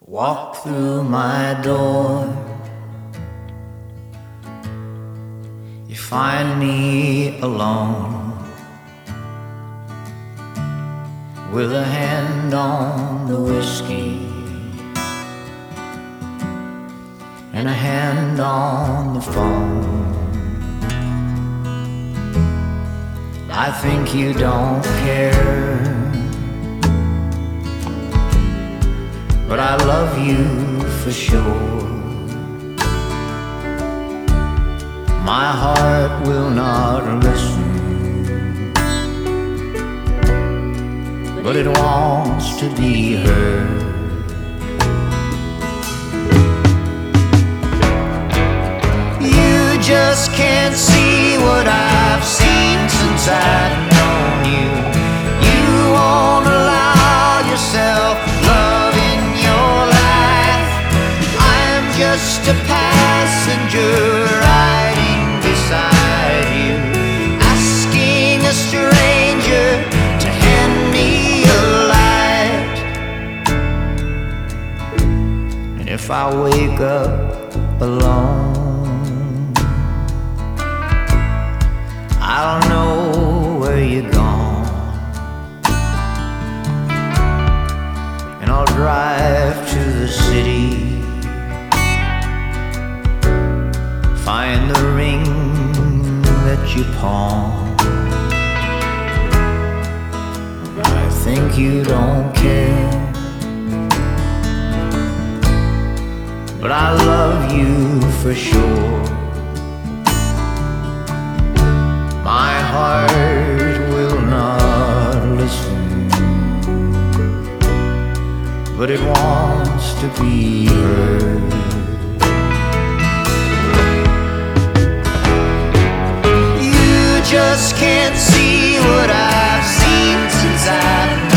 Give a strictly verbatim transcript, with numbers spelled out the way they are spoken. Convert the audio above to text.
Walk through my door, you find me alone, with a hand on the whiskey and a hand on the phone. I think you don't care, but I love you for sure. My heart will not listen, but it wants to be heard. You just can't see what I've seen since I've known you. You won't allow yourself love in your life. I'm just a passenger riding beside you, asking a stranger to hand me a light. And if I wake up alone, I don't know where you're gone, and I'll drive to the city, find the ring that you pawned. I think you don't care, but I love you for sure. My heart will not listen, but it wants to be heard. You just can't see what I've seen since I've